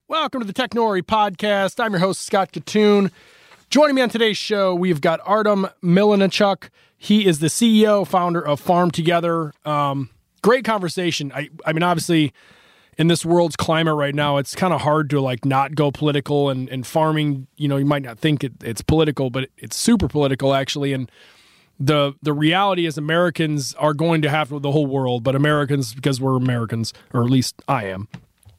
Welcome to the Technori Podcast. I'm your host, Scott Katoon. Joining me on today's show, we've got Artem Milanichuk. He is the CEO, founder of Farm Together. Great conversation. I mean, obviously, in this world's climate right now, it's kind of hard to not go political. And farming, you might not think it's political, but it's super political, actually. And the reality is Americans are going to have the whole world, but Americans, because we're Americans, or at least I am,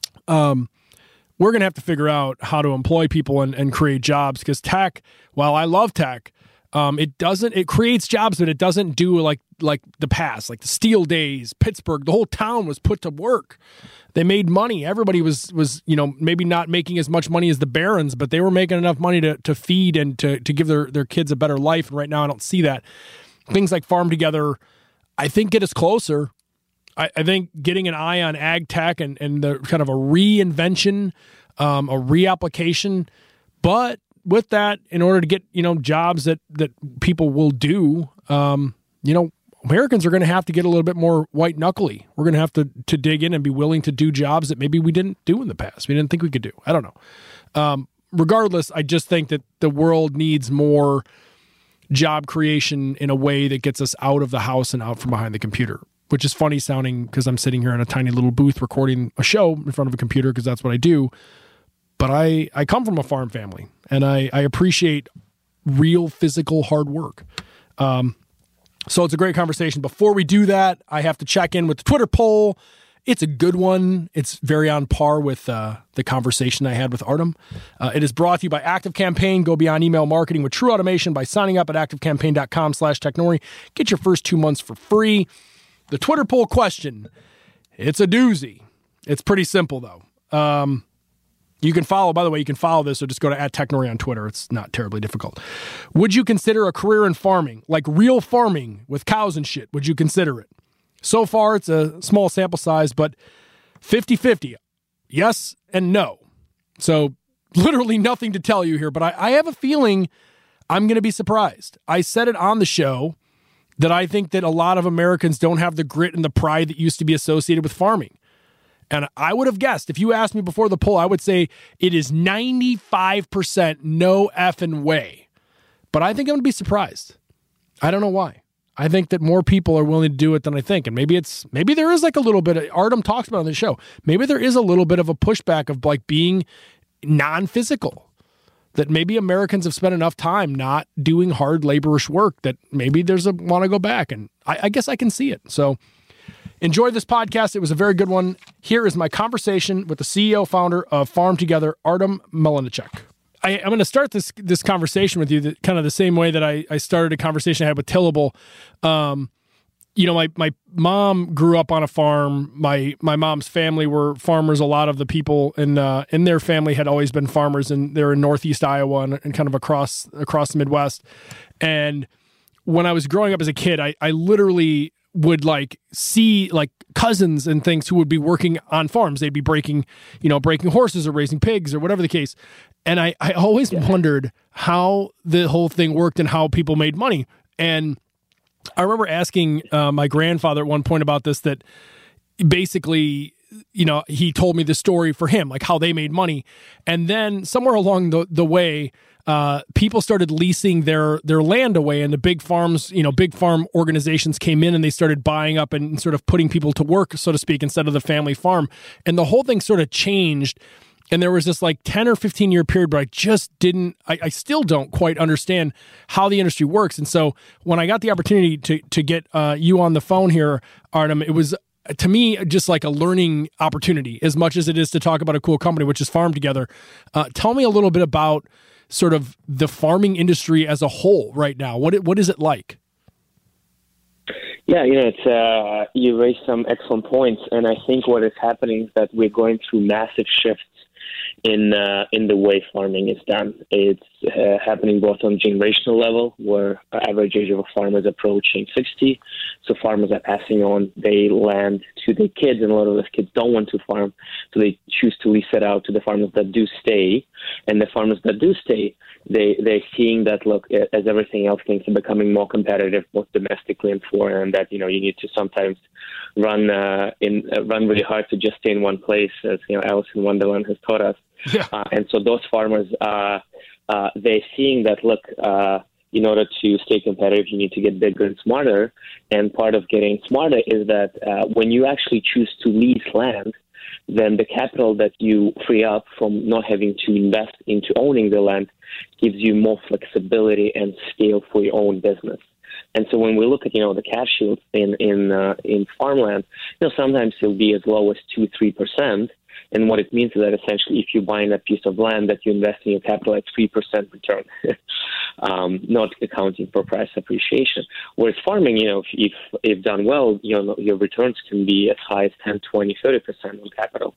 we're going to have to figure out how to employ people and create jobs, because tech, while I love tech, it creates jobs, but it doesn't do like the past, like the Steel Days, Pittsburgh. The whole town was put to work. They made money. Everybody was maybe not making as much money as the barons, but they were making enough money to feed and to give their kids a better life. And right now I don't see that. Things like Farm Together, I think, get us closer. I think getting an eye on ag tech and the kind of a reinvention, a reapplication, but with that, in order to get, jobs that people will do, Americans are going to have to get a little bit more white knuckly. We're going to have to dig in and be willing to do jobs that maybe we didn't do in the past. We didn't think we could do. I don't know. Regardless, I just think that the world needs more job creation in a way that gets us out of the house and out from behind the computer. Which is funny sounding because I'm sitting here in a tiny little booth recording a show in front of a computer, because that's what I do. But I come from a farm family, and I appreciate real physical hard work. So it's a great conversation. Before we do that, I have to check in with the Twitter poll. It's a good one. It's very on par with the conversation I had with Artem. It is brought to you by ActiveCampaign. Go beyond email marketing with true automation by signing up at activecampaign.com/technori. Get your first 2 months for free. The Twitter poll question, it's a doozy. It's pretty simple, though. You can follow this, or just go to @Technori on Twitter. It's not terribly difficult. Would you consider a career in farming, like real farming with cows and shit? Would you consider it? So far, it's a small sample size, but 50-50, yes and no. So literally nothing to tell you here, but I have a feeling I'm going to be surprised. I said it on the show that I think that a lot of Americans don't have the grit and the pride that used to be associated with farming. And I would have guessed, if you asked me before the poll, I would say it is 95% no effing way. But I think I'm going to be surprised. I don't know why. I think that more people are willing to do it than I think. And maybe there is a little bit of, Artem talks about on the show, maybe there is a little bit of a pushback of being non-physical. That maybe Americans have spent enough time not doing hard laborish work that maybe there's a want to go back. And I guess I can see it. So enjoy this podcast. It was a very good one. Here is my conversation with the CEO, founder of Farm Together, Artem Milanichuk. I'm going to start this conversation with you kind of the same way that I started a conversation I had with Tillable. My mom grew up on a farm. My mom's family were farmers. A lot of the people in their family had always been farmers, and they're in Northeast Iowa and kind of across the Midwest. And when I was growing up as a kid, I literally would see cousins and things who would be working on farms. They'd be breaking horses or raising pigs or whatever the case. And I always wondered how the whole thing worked and how people made money. And I remember asking my grandfather at one point about this, that basically, he told me the story for him, like how they made money. And then somewhere along the way, people started leasing their land away, and the big farms, big farm organizations came in and they started buying up and sort of putting people to work, so to speak, instead of the family farm. And the whole thing sort of changed. And there was this 10 or 15 year period, but I still don't quite understand how the industry works. And so when I got the opportunity to get you on the phone here, Artem, it was, to me, just like a learning opportunity as much as it is to talk about a cool company, which is Farm Together. Tell me a little bit about sort of the farming industry as a whole right now. What is it like? Yeah, it's you raised some excellent points, and I think what is happening is that we're going through massive shifts in the way farming is done. It's happening both on generational level, where average age of a farmer is approaching 60. So farmers are passing on their land to their kids, and a lot of those kids don't want to farm, so they choose to lease it out to the farmers that do stay. And the farmers that do stay, they're seeing that, look, as everything else, things are becoming more competitive, both domestically and foreign, and that, you need to sometimes run really hard to just stay in one place, as Alice in Wonderland has taught us. Yeah. And so those farmers, they're seeing that, look, in order to stay competitive, you need to get bigger and smarter. And part of getting smarter is that when you actually choose to lease land, then the capital that you free up from not having to invest into owning the land gives you more flexibility and scale for your own business. And so when we look at, the cash yields in farmland, sometimes it'll be as low as 2-3%. And what it means is that essentially, if you're buying a piece of land that you invest in your capital at 3% return, not accounting for price appreciation. Whereas farming, if done well, your returns can be as high as 10, 20, 30% on capital.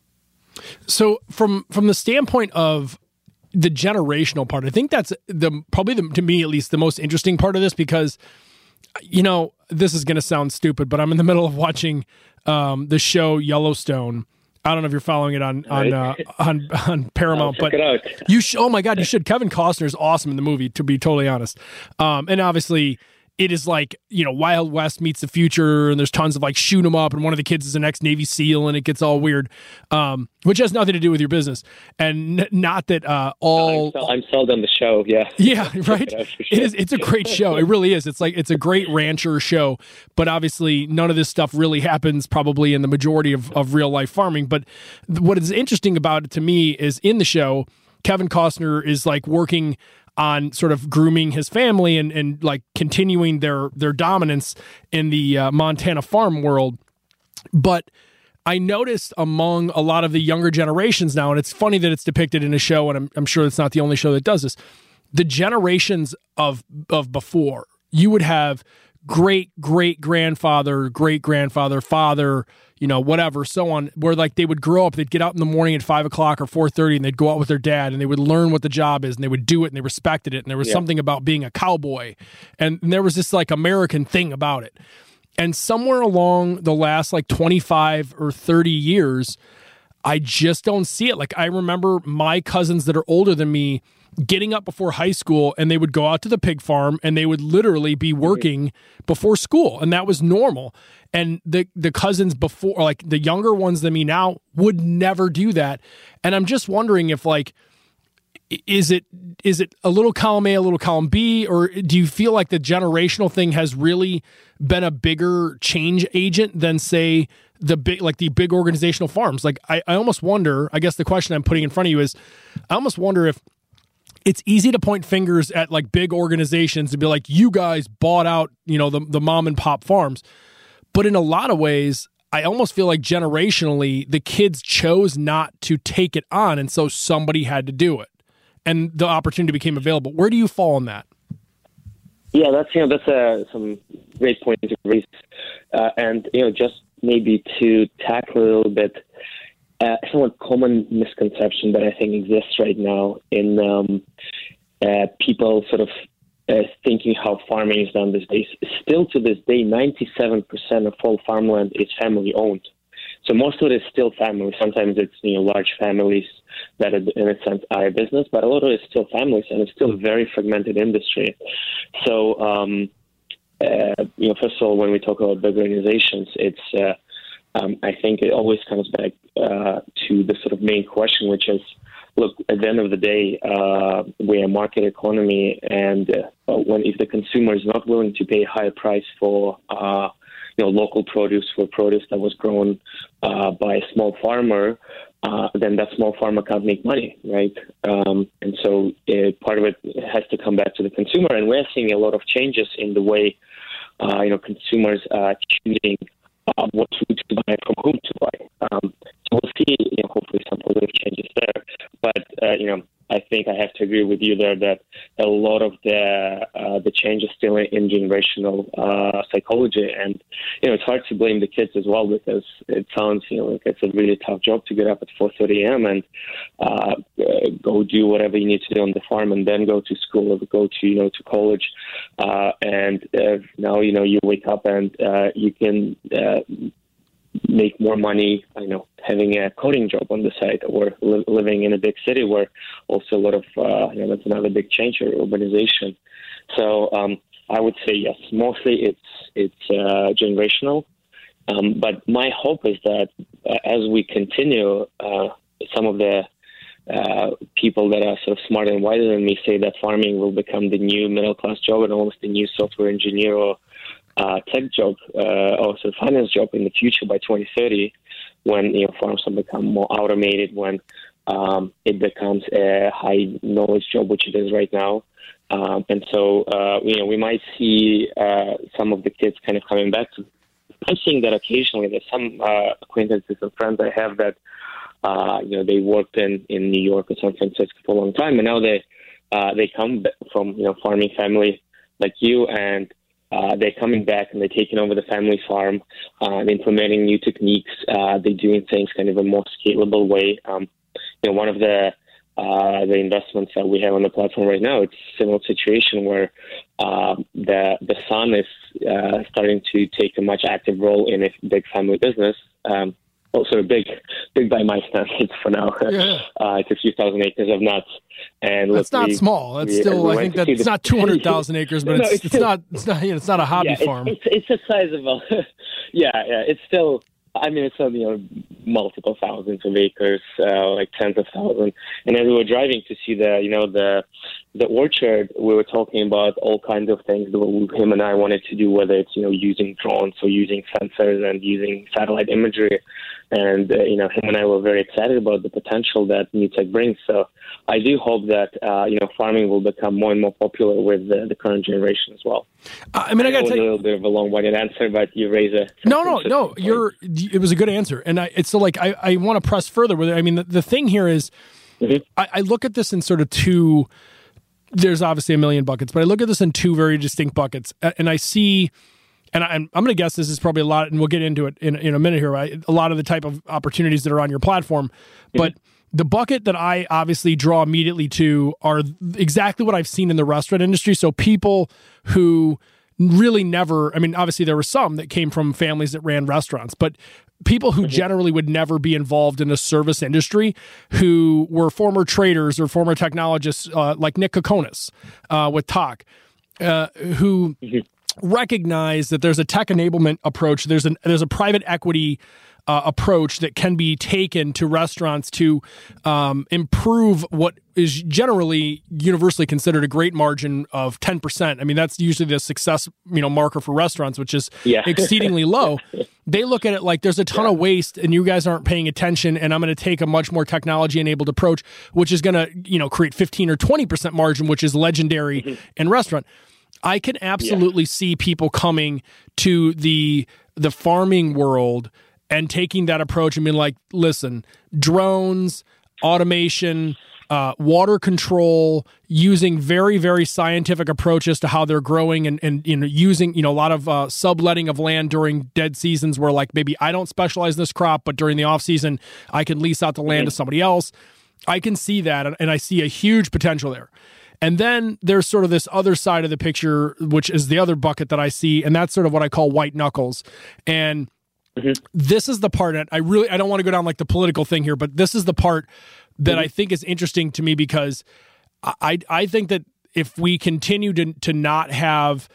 So from the standpoint of the generational part, I think that's to me at least, the most interesting part of this, because, this is going to sound stupid, but I'm in the middle of watching the show Yellowstone. I don't know if you're following it on Paramount, but you should. Oh my God, you should. Kevin Costner is awesome in the movie, to be totally honest. And obviously, it is like, Wild West meets the future, and there's tons of like shoot 'em up, and one of the kids is an ex-Navy SEAL, and it gets all weird, which has nothing to do with your business, and not that I'm sold on the show. Yeah, yeah, right. It is. It's a great show. It really is. It's a great rancher show, but obviously none of this stuff really happens probably in the majority of real life farming. But what is interesting about it to me is in the show, Kevin Costner is like working on sort of grooming his family and like continuing their dominance in the Montana farm world. But I noticed among a lot of the younger generations now, and it's funny that it's depicted in a show, and I'm sure it's not the only show that does this, the generations of before, you would have great-great-grandfather, great-grandfather, father, whatever, so on, where like they would grow up, they'd get out in the morning at 5 o'clock or 4:30, and they'd go out with their dad, and they would learn what the job is, and they would do it, and they respected it, and there was something about being a cowboy, and there was this like American thing about it. And somewhere along the last like 25 or 30 years, I just don't see it. Like I remember my cousins that are older than me getting up before high school, and they would go out to the pig farm, and they would literally be working before school, and that was normal. And the cousins before, like the younger ones than me now, would never do that. And I'm just wondering if like, is it a little column A, a little column B, or do you feel like the generational thing has really been a bigger change agent than, say, the big organizational farms? Like I almost wonder, I guess the question I'm putting in front of you is, I almost wonder if it's easy to point fingers at like big organizations and be like, you guys bought out, the mom and pop farms. But in a lot of ways, I almost feel like generationally, the kids chose not to take it on, and so somebody had to do it, and the opportunity became available. Where do you fall on that? Yeah, that's some great points to raise, and just maybe to tackle a little bit somewhat common misconception that I think exists right now in people sort of thinking how farming is done these days. Still to this day, 97% of all farmland is family owned. So most of it is still family. Sometimes it's large families that in a sense are a business, but a lot of it is still families, and it's still a very fragmented industry. So first of all, when we talk about big organizations, it's I think it always comes back to the sort of main question, which is, look, at the end of the day, we're a market economy, and if the consumer is not willing to pay a higher price for local produce, for produce that was grown by a small farmer, then that small farmer can't make money, right? And so part of it has to come back to the consumer, and we're seeing a lot of changes in the way consumers are choosing what food to buy, from whom to buy. So we'll see, hopefully some positive changes there. But I think I have to agree with you there that a lot of the change is still in generational psychology, and it's hard to blame the kids as well, because it sounds like it's a really tough job to get up at 4:30 a.m. and go do whatever you need to do on the farm, and then go to school or go to to college, and now you wake up and you can make more money, having a coding job on the side, or living in a big city where also a lot of, that's another big change, or urbanization. So I would say yes, mostly it's generational. But my hope is that as we continue, some of the people that are sort of smarter and wiser than me say that farming will become the new middle-class job and almost the new software engineer or tech job or sort of finance job in the future by 2030, when farms will become more automated, when it becomes a high-knowledge job, which it is right now. And so, we might see some of the kids kind of coming back to. I'm seeing that occasionally. There's some acquaintances and friends I have that, they worked in New York or San Francisco for a long time, and now they come from farming family like you, and they're coming back and they're taking over the family farm, and implementing new techniques. They're doing things kind of a more scalable way. One of the investments that we have on the platform right now, it's a similar situation where the son is starting to take a much active role in a big family business. Also big by my standards for now. Yeah. It's a few thousand acres of nuts, and that's not small. That's still, I think that's not 200,000 acres, but it's not a hobby farm. It's a sizable. Yeah. It's still. I mean, it's multiple thousands of acres, like tens of thousands. And as we were driving to see the orchard, we were talking about all kinds of things that him and I wanted to do, whether it's using drones or using sensors and using satellite imagery. And him and I were very excited about the potential that new tech brings. So I do hope that farming will become more and more popular with the current generation as well. I got to tell you, a little bit of a long-winded answer, but you raise a no. It was a good answer, and I want to press further with it. I mean, the thing here is, I look at this in sort of two. There's obviously a million buckets, but I look at this in two very distinct buckets, and I see. And I'm going to guess this is probably a lot, and we'll get into it in a minute here, right? A lot of the type of opportunities that are on your platform. But the bucket that I obviously draw immediately to are exactly what I've seen in the restaurant industry. So people who really never, I mean, obviously there were some that came from families that ran restaurants, but people who generally would never be involved in a service industry, who were former traders or former technologists, like Nick Kokonis with Talk, who recognize that there's a tech enablement approach. There's a private equity approach that can be taken to restaurants to improve what is generally universally considered a great margin of 10%. I mean, that's usually the success marker for restaurants, which is exceedingly low. They look at it like there's a ton of waste and you guys aren't paying attention, and I'm going to take a much more technology enabled approach, which is going to create 15 or 20% margin, which is legendary in restaurant. I can absolutely see people coming to the farming world and taking that approach and being like, listen, drones, automation, water control, using very, very scientific approaches to how they're growing, and using a lot of subletting of land during dead seasons where, like, maybe I don't specialize in this crop, but during the off season I can lease out the land to somebody else. I can see that, and I see a huge potential there. And then there's sort of this other side of the picture, which is the other bucket that I see, and that's sort of what I call white knuckles. And this is the part that I don't want to go down like the political thing here, but this is the part that I think is interesting to me, because I think that if we continue to not have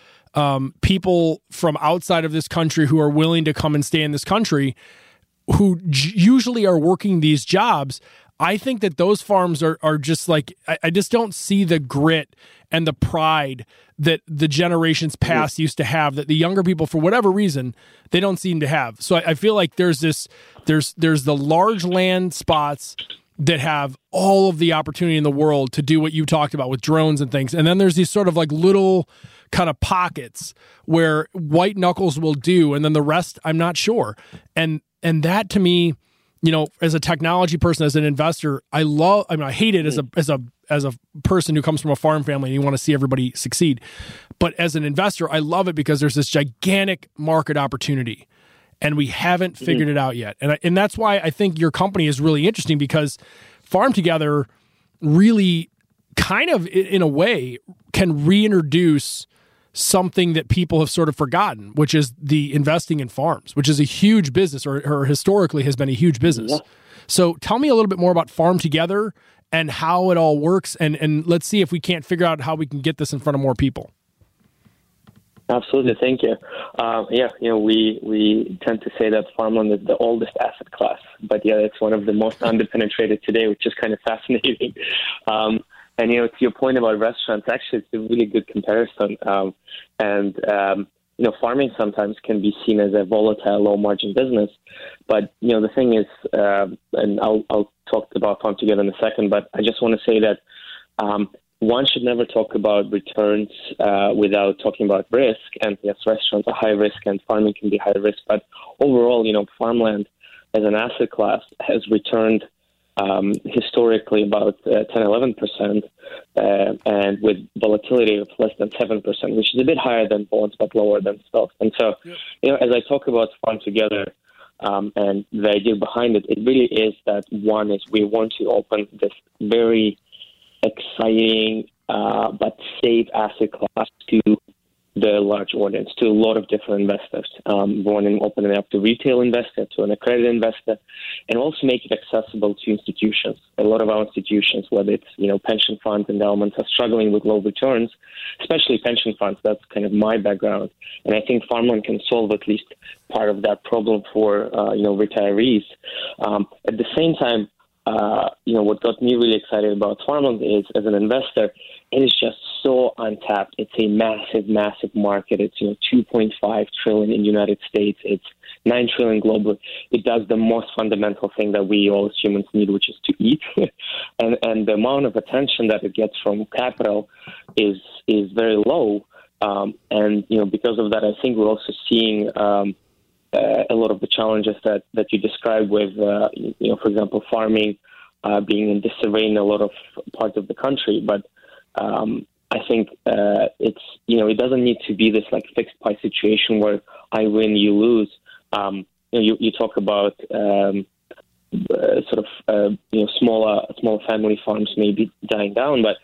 people from outside of this country who are willing to come and stay in this country, who usually are working these jobs, I think that those farms are just like, I just don't see the grit and the pride that the generations past used to have, that the younger people, for whatever reason, they don't seem to have. So I feel like there's the large land spots that have all of the opportunity in the world to do what you talked about with drones and things. And then there's these sort of like little kind of pockets where white knuckles will do, and then the rest, I'm not sure. And that, to me, as a technology person, as an investor, I hate it as a person who comes from a farm family and you want to see everybody succeed. But as an investor, I love it because there's this gigantic market opportunity, and we haven't figured it out yet. And that's why I think your company is really interesting, because Farm Together really kind of, in a way, can reintroduce something that people have sort of forgotten, which is the investing in farms, which is a huge business, or historically has been a huge business. Yeah. So tell me a little bit more about Farm Together and how it all works, and let's see if we can't figure out how we can get this in front of more people. Absolutely, thank you. We tend to say that farmland is the oldest asset class, but it's one of the most underpenetrated today, which is kind of fascinating. And to your point about restaurants, actually, it's a really good comparison. Farming sometimes can be seen as a volatile, low-margin business, but the thing is, and I'll talk about Farm Together in a second, but I just want to say that. One should never talk about returns without talking about risk. And yes, restaurants are high risk and farming can be high risk. But overall, farmland as an asset class has returned historically about 10-11%, and with volatility of less than 7%, which is a bit higher than bonds but lower than stocks. And so, as I talk about Farm Together, and the idea behind it, it really is that one is we want to open this very exciting but safe asset class to the large audience, to a lot of different investors. We want to open it up to retail investor, to an accredited investor, and also make it accessible to institutions. A lot of our institutions, whether it's pension funds, endowments, are struggling with low returns, especially pension funds. That's kind of my background, and I think farmland can solve at least part of that problem for retirees. At the same time, what got me really excited about farmland is, as an investor, it is just so untapped. It's a massive, massive market. It's 2.5 trillion in the United States. It's 9 trillion globally. It does the most fundamental thing that we all as humans need, which is to eat. and the amount of attention that it gets from capital is very low. Because of that, I think we're also seeing a lot of the challenges that you described with, for example, farming being in disarray in a lot of parts of the country. But I think it doesn't need to be this like fixed price situation where I win, you lose. You talk about smaller family farms maybe dying down, but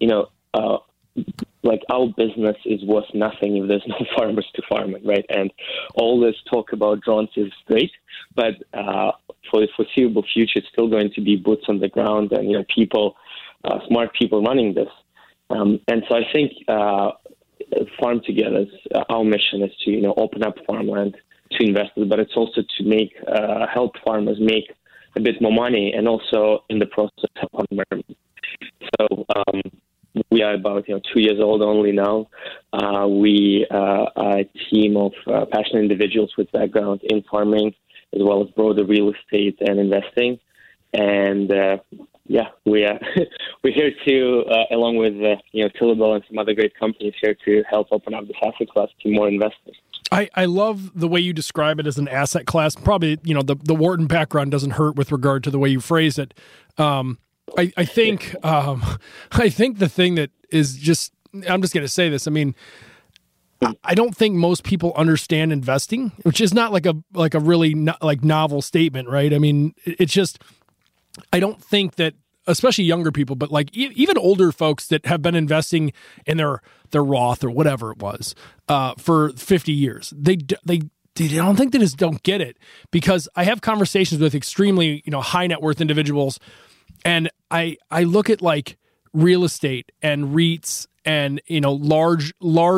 like our business is worth nothing if there's no farmers to farm it, right? And all this talk about drones is great, but for the foreseeable future, it's still going to be boots on the ground and smart people running this. And so I think Farm Together's our mission is to open up farmland to investors, but it's also to help farmers make a bit more money and also in the process help on environment. So we are about 2 years old only now. We are a team of passionate individuals with background in farming as well as broader real estate and investing. And we're here to, along with Tillable and some other great companies, here to help open up this asset class to more investors. I love the way you describe it as an asset class. Probably, the Wharton background doesn't hurt with regard to the way you phrase it. I think the thing that is just, I'm just going to say this. I mean, I don't think most people understand investing, which is not like a really novel statement, right? I mean, it's just, I don't think that, especially younger people, but like even older folks that have been investing in their Roth or whatever it was for 50 years, they don't think they just don't get it, because I have conversations with extremely high net worth individuals, and I look at like real estate and REITs and large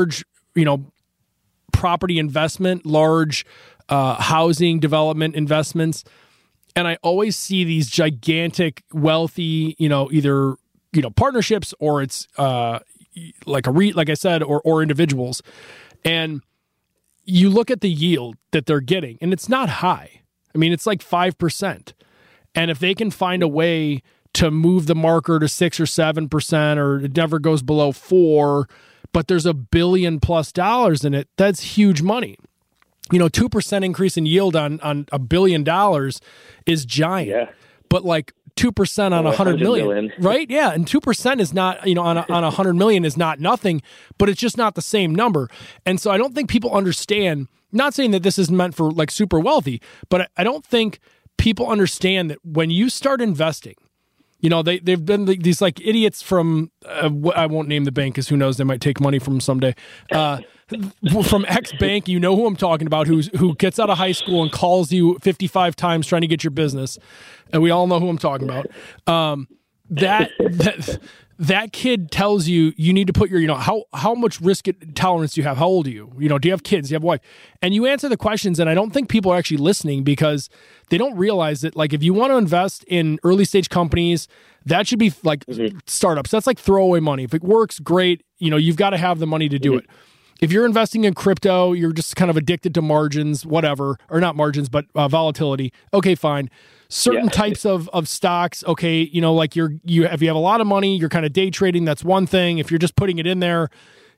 property investment, large housing development investments. And I always see these gigantic, wealthy, either, partnerships, or it's like a REIT, like I said, or individuals. And you look at the yield that they're getting, and it's not high. I mean, it's like 5%. And if they can find a way to move the marker to 6 or 7%, or it never goes below 4%, but there's $1 billion+ in it, that's huge money. 2% increase in yield on $1 billion is giant, yeah. But like 2% on 100 million, right? Yeah. And 2% is not, on 100 million is not nothing, but it's just not the same number. And so I don't think people understand, not saying that this is meant for like super wealthy, but I don't think people understand that when you start investing, they've been these like idiots from, I won't name the bank because who knows, they might take money from them someday. From X Bank, who I'm talking about, who gets out of high school and calls you 55 times trying to get your business, and we all know who I'm talking about. that kid tells you need to put your, how much risk tolerance do you have? How old are you? Do you have kids? Do you have a wife? And you answer the questions, and I don't think people are actually listening because they don't realize that, like, if you want to invest in early stage companies, that should be like startups. That's like throwaway money. If it works, great. You've got to have the money to do it. If you're investing in crypto, you're just kind of addicted to margins, whatever, or not margins, but volatility. Okay, fine. Certain types of stocks, okay, like if you have a lot of money, you're kind of day trading, that's one thing. If you're just putting it in there,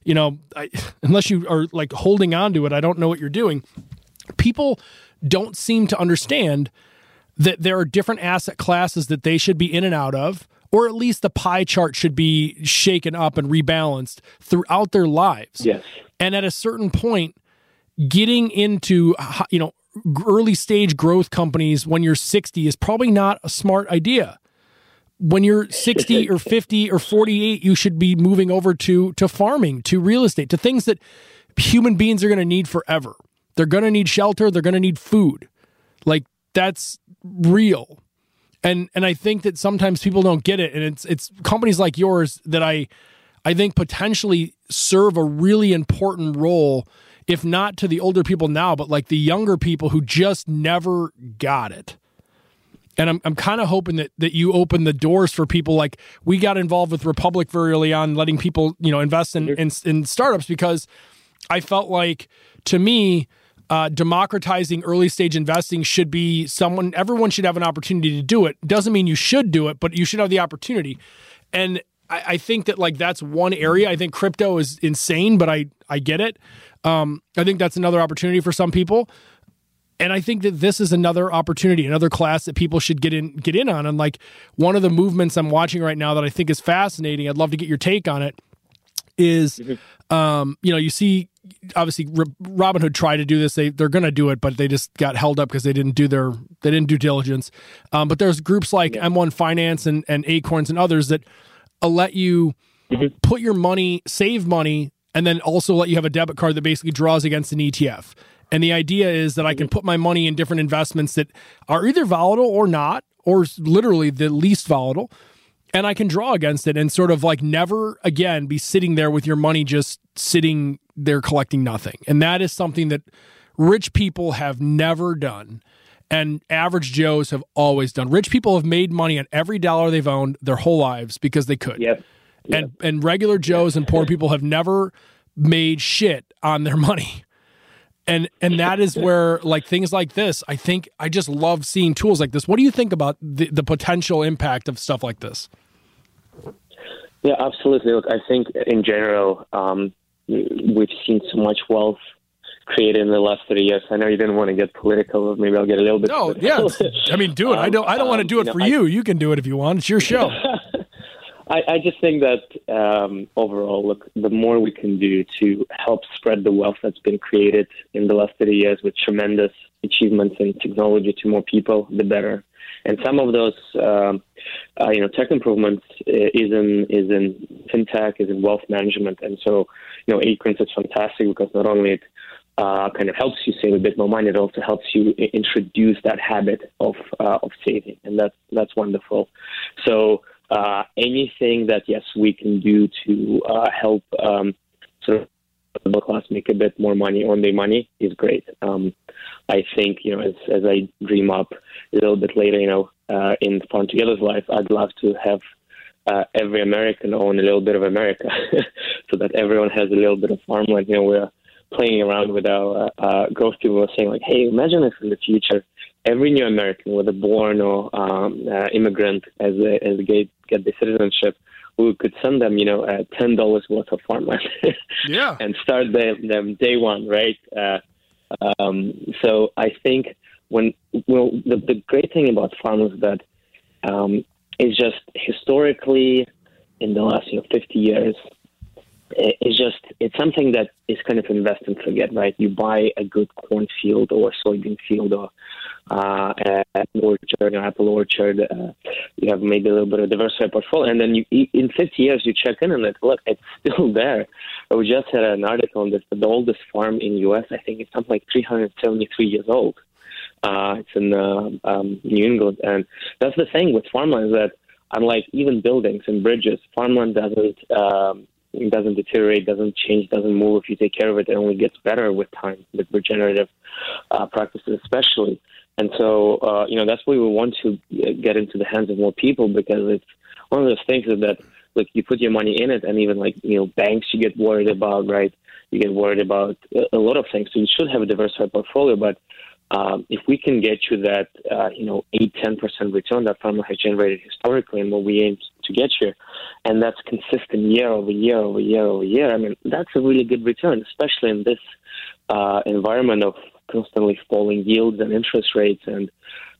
unless you are like holding on to it, I don't know what you're doing. People don't seem to understand that there are different asset classes that they should be in and out of, or at least the pie chart should be shaken up and rebalanced throughout their lives. Yes. And at a certain point, getting into, early stage growth companies when you're 60 is probably not a smart idea. When you're 60 or 50 or 48, you should be moving over to farming, to real estate, to things that human beings are going to need forever. They're going to need shelter. They're going to need food. Like, that's real. And I think that sometimes people don't get it. And it's companies like yours that I think potentially serve a really important role, if not to the older people now, but like the younger people who just never got it. And I'm kind of hoping that you open the doors for people. Like, we got involved with Republic very early on, letting people, invest in startups, because I felt like, to me, democratizing early stage investing should be everyone should have an opportunity to do it. Doesn't mean you should do it, but you should have the opportunity. And I think that, like, that's one area. I think crypto is insane, but I get it. I think that's another opportunity for some people. And I think that this is another opportunity, another class that people should get in on. And like, one of the movements I'm watching right now that I think is fascinating, I'd love to get your take on it, is, you see, obviously Robinhood tried to do this. They're going to do it, but they just got held up because they didn't do diligence. But there's groups like M1 Finance and Acorns and others that let you put your money, save money, and then also let you have a debit card that basically draws against an ETF. And the idea is that I can put my money in different investments that are either volatile or not, or literally the least volatile, and I can draw against it and sort of like never again be sitting there with your money just sitting there collecting nothing. And that is something that rich people have never done, and average Joes have always done. Rich people have made money on every dollar they've owned their whole lives because they could. Yep. And regular Joes and poor people have never made shit on their money. And that is where, like, things like this, I just love seeing tools like this. What do you think about the potential impact of stuff like this? Yeah, absolutely. Look, I think in general, we've seen so much wealth created in the last 30 years. I know you didn't want to get political. Maybe I'll get a little bit. No, yeah. I mean, do it. I don't want to do it for you. You can do it if you want. It's your show. I just think that overall, look, the more we can do to help spread the wealth that's been created in the last 30 years with tremendous achievements in technology to more people, the better. And some of those, tech improvements is in fintech, is in wealth management. And so, Acorns is fantastic because not only it kind of helps you save a bit more money, it also helps you introduce that habit of saving, and that's wonderful. So anything that we can do to help sort of the middle class make a bit more money on their money is great. I think, as I dream up a little bit later, in Farm Together's life, I'd love to have every American own a little bit of America so that everyone has a little bit of farmland. We're playing around with our growth people were saying, like, hey, imagine if in the future every new American, whether born or immigrant, as they get the citizenship, we could send them, $10 worth of farmland and start them day one, right? So I think the great thing about farmers is that is just historically in the last 50 years, it's something that is kind of invest and forget, right? You buy a good cornfield or soybean field or an orchard, an apple orchard. You have maybe a little bit of diversified portfolio, and then in 50 years you check in and look, it's still there. We just had an article on this. The oldest farm in U.S., I think it's something like 373 years old. It's in New England, and that's the thing with farmland is that unlike even buildings and bridges, farmland doesn't deteriorate, doesn't change, doesn't move. If you take care of it, it only gets better with time, with regenerative practices especially. And so, that's why we want to get into the hands of more people, because it's one of those things that like you put your money in it, and even banks you get worried about, right? You get worried about a lot of things. So you should have a diversified portfolio, but if we can get you that, 8-10% return that farmer has generated historically and what we aim to get you, and that's consistent year over year over year over year, I mean, that's a really good return, especially in this environment of constantly falling yields and interest rates and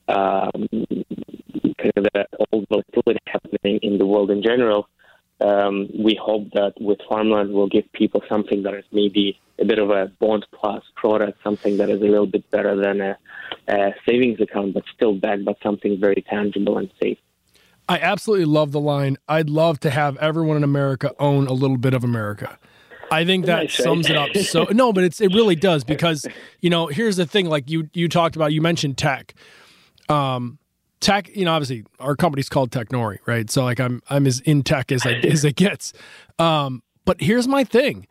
kind of that old volatility happening in the world in general. We hope that with farmland, we'll give people something that is maybe a bit of a bond plus product, something that is a little bit better than a savings account, but still backed by something very tangible and safe. I absolutely love the line, I'd love to have everyone in America own a little bit of America. I think that sums it up. So no, but it really does, because, here's the thing, like you talked about, you mentioned tech. Tech, obviously our company's called Technori, right? So like I'm as in tech as it gets. But here's my thing,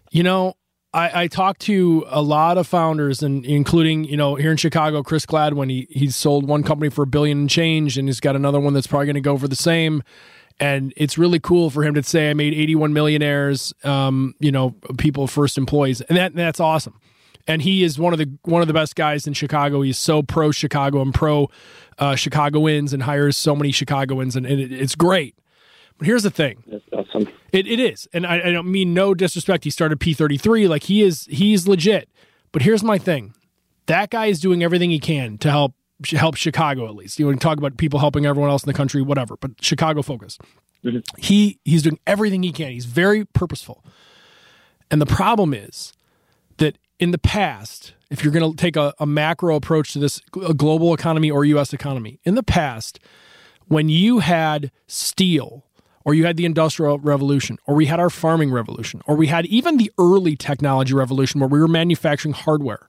I talk to a lot of founders, and including, here in Chicago, Chris Gladwin, he's sold one company for $1 billion and change, and he's got another one that's probably going to go for the same. And it's really cool for him to say, I made 81 millionaires, people, first employees. And that's awesome. And he is one of the best guys in Chicago. He's so pro Chicago and pro Chicagoans, and hires so many Chicagoans, and it's great. But here's the thing. That's awesome. It is. And I don't mean no disrespect. He started P33. Like he's legit. But here's my thing. That guy is doing everything he can to help Chicago, at least. You want to talk about people helping everyone else in the country, whatever, but Chicago focus. Mm-hmm. He's doing everything he can. He's very purposeful. And the problem is that in the past, if you're going to take a macro approach to this, a global economy or U.S. economy, in the past, when you had steel, or you had the Industrial Revolution, or we had our farming revolution, or we had even the early technology revolution where we were manufacturing hardware,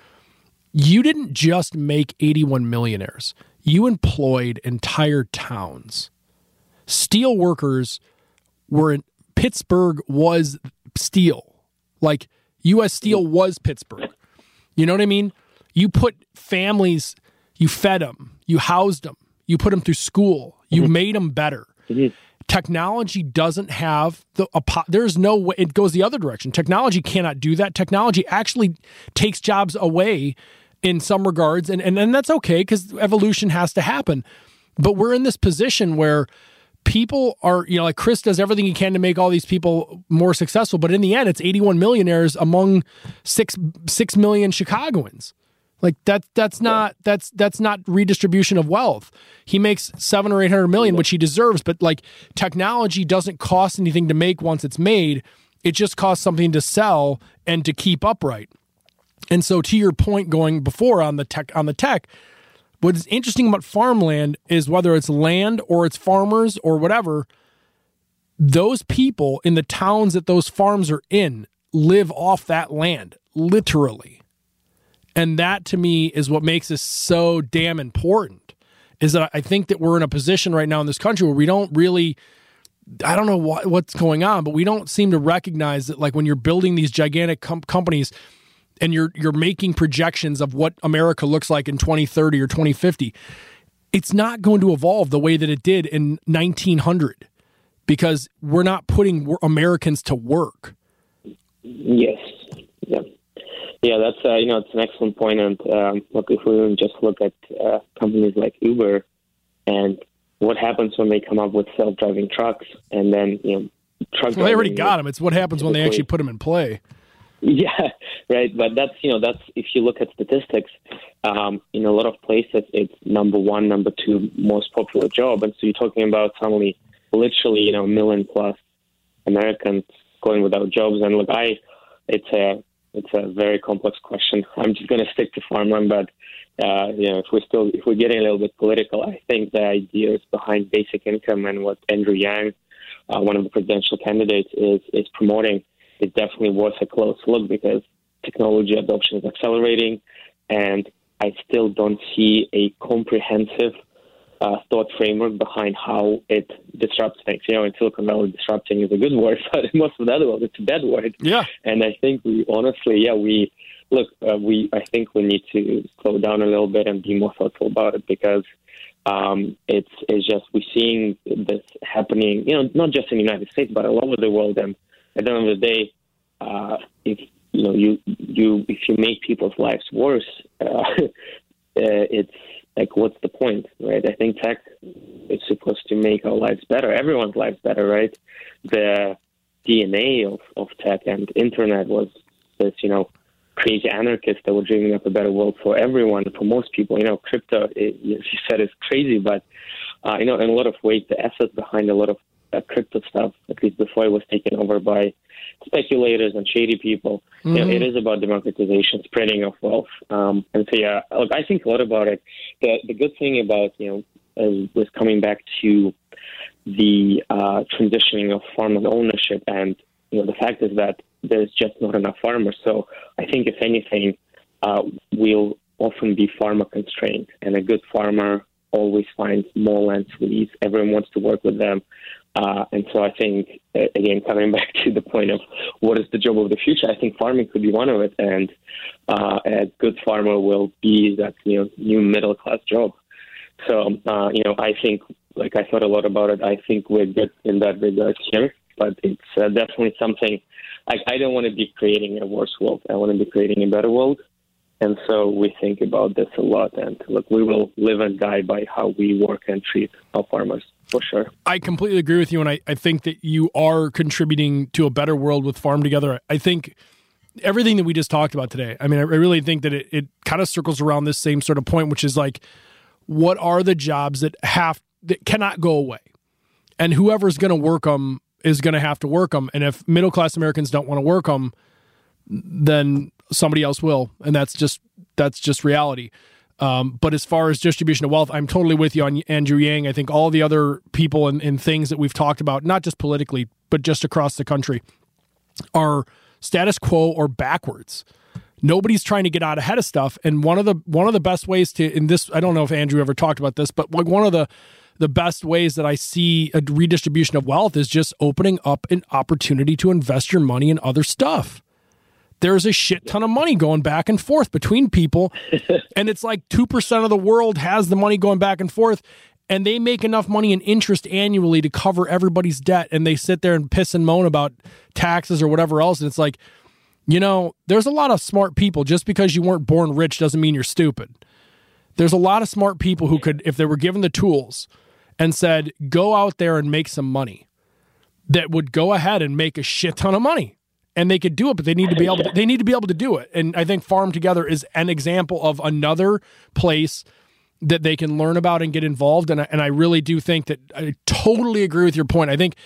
you didn't just make 81 millionaires. You employed entire towns. Steel workers were in Pittsburgh was steel. Like U.S. Steel was Pittsburgh. You know what I mean? You put families, you fed them, you housed them, you put them through school, you made them better. Technology doesn't have there's no way, it goes the other direction. Technology cannot do that. Technology actually takes jobs away in some regards, and that's okay, because evolution has to happen. But we're in this position where people are, like Chris does everything he can to make all these people more successful, but in the end, it's 81 millionaires among 6 million Chicagoans. Like that's not redistribution of wealth. He makes 700 or 800 million, which he deserves, but like technology doesn't cost anything to make once it's made. It just costs something to sell and to keep upright. And so, to your point going before on the tech, what's interesting about farmland is whether it's land or it's farmers or whatever, those people in the towns that those farms are in live off that land, literally. And that, to me, is what makes this so damn important, is that I think that we're in a position right now in this country where we don't really, I don't know what's going on, but we don't seem to recognize that, like, when you're building these gigantic companies and you're making projections of what America looks like in 2030 or 2050, it's not going to evolve the way that it did in 1900, because we're not putting Americans to work. Yes. Yeah, that's it's an excellent point. And look, if we just look at companies like Uber and what happens when they come up with self-driving trucks, and then truck. Well, they already got them. It's what happens when they actually put them in play. Yeah, right. But that's if you look at statistics, in a lot of places, it's number one, number two most popular job. And so you're talking about suddenly literally, 1 million plus Americans going without jobs. And look, it's a very complex question. I'm just going to stick to farmland, but if we're getting a little bit political, I think the ideas behind basic income and what Andrew Yang, one of the presidential candidates, is promoting is definitely worth a close look, because technology adoption is accelerating, and I still don't see a comprehensive thought framework behind how it disrupts things. In Silicon Valley, disrupting is a good word, but in most of the other world, it's a bad word. Yeah. And I think I think we need to slow down a little bit and be more thoughtful about it, because it's just, we're seeing this happening, not just in the United States, but all over the world. And at the end of the day, if you make people's lives worse, it's like, what's the point, right? I think tech is supposed to make our lives better, everyone's lives better, right? The DNA of tech and internet was this, crazy anarchists that were dreaming up a better world for everyone, for most people. Crypto, as you said, is crazy, but in a lot of ways, the assets behind a lot of crypto stuff, at least before it was taken over by speculators and shady people, it is about democratization, spreading of wealth. And so, look, I think a lot about it. The good thing about, was coming back to the transitioning of farmland ownership, and, the fact is that there's just not enough farmers. So I think, if anything, we'll often be farmer constrained, and a good farmer always finds more land to lease. Everyone wants to work with them. And so I think, again, coming back to the point of what is the job of the future, I think farming could be one of it. And a good farmer will be that, new middle-class job. So, I think, like, I thought a lot about it. I think we're good in that regard here, but it's definitely something, I don't want to be creating a worse world. I want to be creating a better world. And so we think about this a lot. And look, we will live and die by how we work and treat our farmers, for sure. I completely agree with you. And I think that you are contributing to a better world with Farm Together. I think everything that we just talked about today, I really think that it kind of circles around this same sort of point, which is like, what are the jobs that cannot go away? And whoever's going to work them is going to have to work them. And if middle-class Americans don't want to work them, then somebody else will. And that's just reality. But as far as distribution of wealth, I'm totally with you on Andrew Yang. I think all the other people and things that we've talked about, not just politically, but just across the country, are status quo or backwards. Nobody's trying to get out ahead of stuff. And one of the best ways to, in this, I don't know if Andrew ever talked about this, but like one of the best ways that I see a redistribution of wealth is just opening up an opportunity to invest your money in other stuff. There's a shit ton of money going back and forth between people. And it's like 2% of the world has the money going back and forth, and they make enough money in interest annually to cover everybody's debt. And they sit there and piss and moan about taxes or whatever else. And it's like, there's a lot of smart people. Just because you weren't born rich doesn't mean you're stupid. There's a lot of smart people who could, if they were given the tools and said, go out there and make some money, that would go ahead and make a shit ton of money. And they could do it, but they need to be able to do it. And I think Farm Together is an example of another place that they can learn about and get involved. And I really do think that I totally agree with your point. I think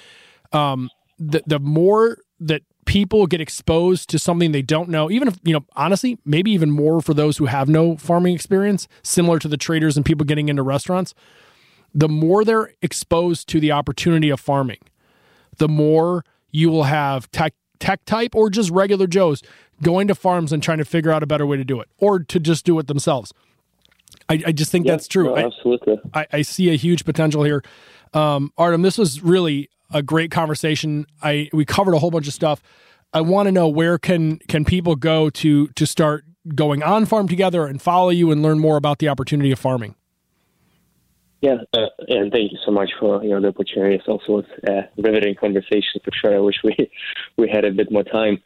the more that people get exposed to something they don't know, even if, honestly, maybe even more for those who have no farming experience, similar to the traders and people getting into restaurants, the more they're exposed to the opportunity of farming, the more you will have tech type or just regular Joes going to farms and trying to figure out a better way to do it, or to just do it themselves. I just think that's true. No, absolutely. I see a huge potential here. Artem, this was really a great conversation. We covered a whole bunch of stuff. I want to know, where can people go to start going on Farm Together and follow you and learn more about the opportunity of farming? Yeah, and thank you so much for the opportunity. It's also a riveting conversation for sure. I wish we had a bit more time.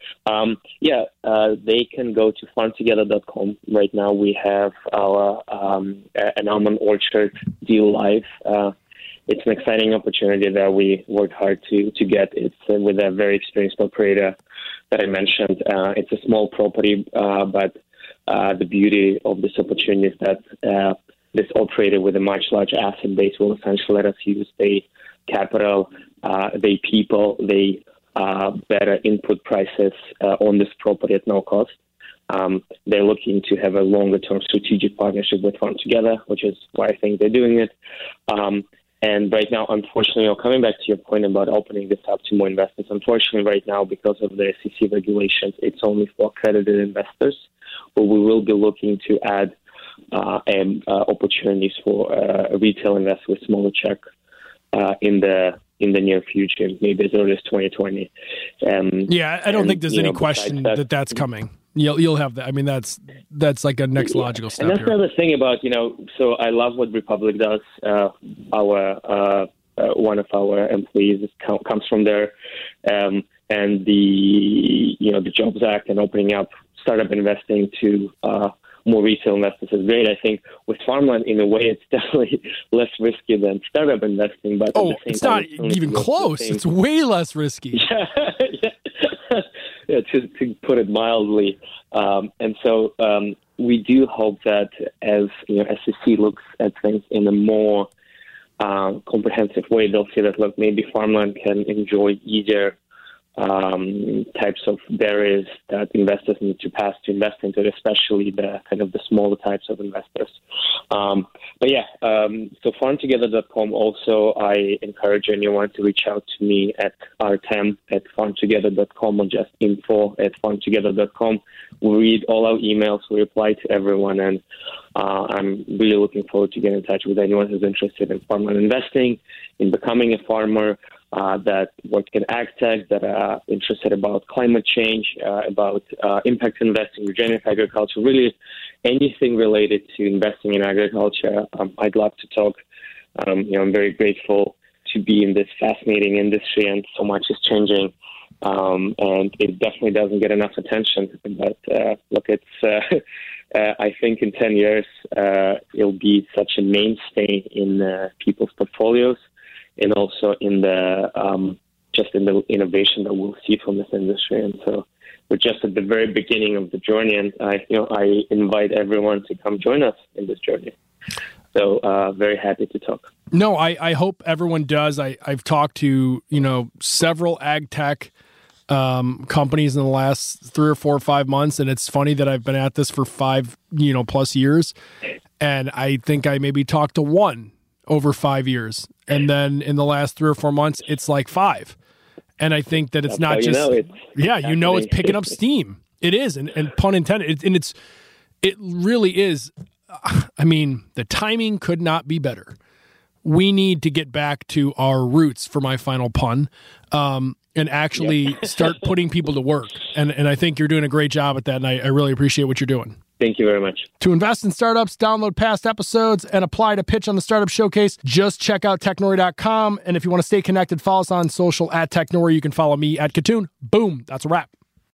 They can go to farmtogether.com. Right now we have our an almond orchard deal live. It's an exciting opportunity that we worked hard to get. It's with a very experienced operator that I mentioned. It's a small property, but the beauty of this opportunity is that this operator with a much larger asset base will essentially let us use their capital, their people, their better input prices on this property at no cost. They're looking to have a longer-term strategic partnership with Farm Together, which is why I think they're doing it. And right now, unfortunately, coming back to your point about opening this up to more investors, unfortunately, right now, because of the SEC regulations, it's only for accredited investors. But we will be looking to add opportunities for retail investors with smaller check in the near future, maybe as early as 2020. I don't think there's any question that's coming. You'll have that. I mean, that's like a next logical step. And that's another thing about, so I love what Republic does. One of our employees comes from there, and the Jobs Act and opening up startup investing to more retail investors is great. I think with farmland, in a way, it's definitely less risky than startup investing. But it's not even close. It's way less risky. Yeah, to put it mildly. And so we do hope that as SEC looks at things in a more comprehensive way, they'll see that, look, maybe farmland can enjoy easier types of barriers that investors need to pass to invest into it, especially the kind of the smaller types of investors. So farmtogether.com. Also, I encourage anyone to reach out to me at rtem@farmtogether.com or just info@farmtogether.com. We read all our emails, we reply to everyone, and I'm really looking forward to getting in touch with anyone who's interested in farmland investing, in becoming a farmer, that work in ag tech, that are interested about climate change, about impact investing, regenerative agriculture, really anything related to investing in agriculture. I'd love to talk. I'm very grateful to be in this fascinating industry, and so much is changing. And it definitely doesn't get enough attention. But look, it's I think in 10 years it'll be such a mainstay in people's portfolios, and also in the just in the innovation that we'll see from this industry. And so we're just at the very beginning of the journey, and I invite everyone to come join us in this journey. So very happy to talk. No, I hope everyone does. I've talked to several ag tech companies in the last 3 or 4 or 5 months, and it's funny that I've been at this for 5 plus years, and I think I maybe talked to one over 5 years, and then in the last 3 or 4 months, it's like 5. And I think that it's not just it's picking up steam. It is, and pun intended, it really is. I mean, the timing could not be better. We need to get back to our roots, for my final pun, and actually start putting people to work. And I think you're doing a great job at that, and I really appreciate what you're doing. Thank you very much. To invest in startups, download past episodes, and apply to pitch on the Startup Showcase, just check out technori.com. And if you want to stay connected, follow us on social at Technori. You can follow me at Katoon. Boom. That's a wrap.